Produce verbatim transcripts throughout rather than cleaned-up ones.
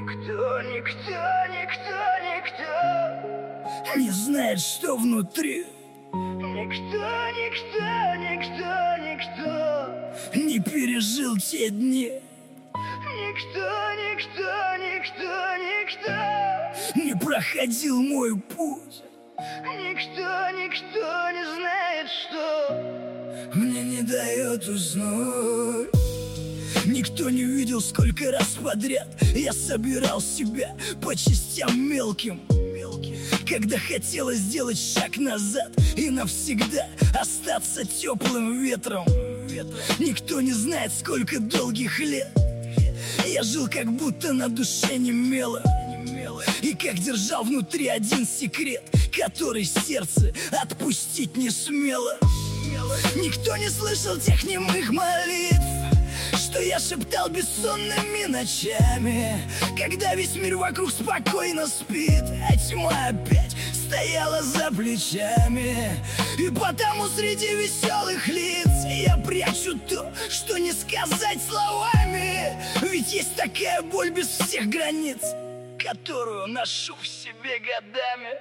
Никто, никто, никто, никто не знает, что внутри. Никто, никто, никто, никто не пережил те дни. Никто, никто, никто, никто не проходил мой путь. Никто, никто не знает, что мне не дает уснуть. Никто не видел, сколько раз подряд я собирал себя по частям мелким, когда хотелось сделать шаг назад и навсегда остаться теплым ветром. Никто не знает, сколько долгих лет я жил, как будто на душе немело, и как держал внутри один секрет, который сердце отпустить не смело. Никто не слышал тех немых молитв, что я шептал бессонными ночами, когда весь мир вокруг спокойно спит, а тьма опять стояла за плечами. И потому среди веселых лиц я прячу то, что не сказать словами. Ведь есть такая боль без всех границ, которую ношу в себе годами.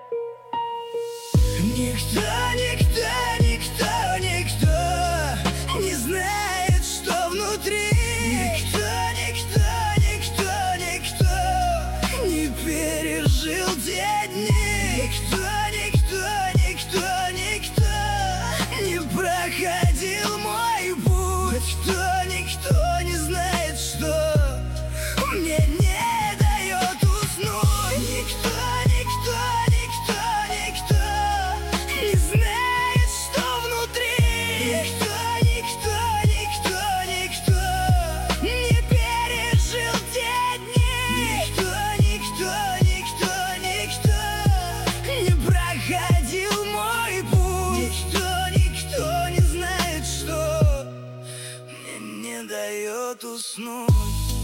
Никто, никто, никто, никто не знает, что внутри. Никто, никто, никто, никто не пережил те дни. Никто, никто, никто, никто не проходил мой путь. Никто, никто не знает, что мне не дает уснуть. Никто, никто, никто, никто не знает, что внутри. Никто, никто, никто, никто не пережил те дни. Никто, никто, никто, никто не проходил мой путь. Никто, никто не знает, что мне не дает уснуть.